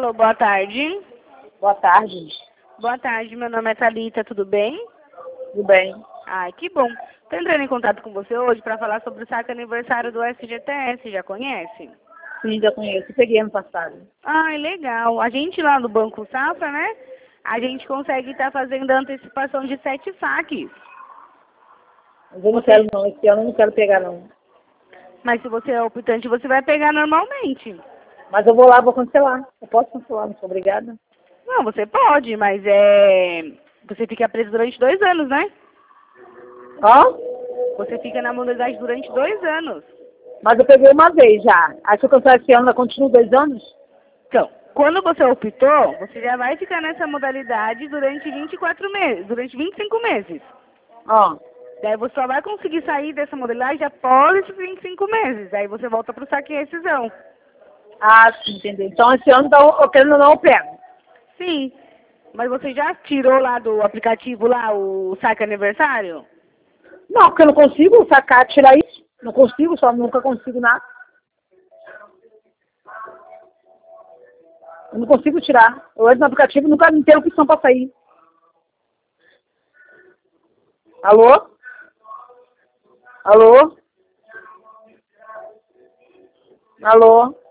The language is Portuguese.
Alô, boa tarde. Boa tarde. Boa tarde, meu nome é Thalita, tudo bem? Tudo bem? Ai, que bom. Tô entrando em contato com você hoje para falar sobre o saque aniversário do FGTS, já conhece? Sim, já conheço. Eu peguei ano passado. Ai, legal. A gente lá no Banco Safra, né? A gente consegue estar fazendo a antecipação de 7 saques. Mas eu não quero não. Esse ano eu não quero pegar não. Mas se você é optante, você vai pegar normalmente. Mas eu vou lá, vou cancelar. Eu posso cancelar, não sou obrigada? Não, você pode, mas você fica preso durante 2 anos, né? Ó, Você fica na modalidade durante 2 anos. mas eu peguei uma vez já. Aí se eu cancelar esse ano, eu continuo 2 anos? Então, quando você optou, você já vai ficar nessa modalidade durante 24 meses, durante 25 meses. Ó. Daí você só vai conseguir sair dessa modalidade após esses 25 meses. Aí você volta para o saque e rescisão. Ah, sim, entendi. Então esse ano, então, eu querendo ou não, eu pego. Sim. Mas você já tirou lá do aplicativo lá o saque aniversário? Não, porque eu não consigo sacar, tirar isso. Não consigo, só nunca consigo nada. Eu não consigo tirar. Eu entro no aplicativo e nunca me tenho opção para sair. Alô? Alô? Alô?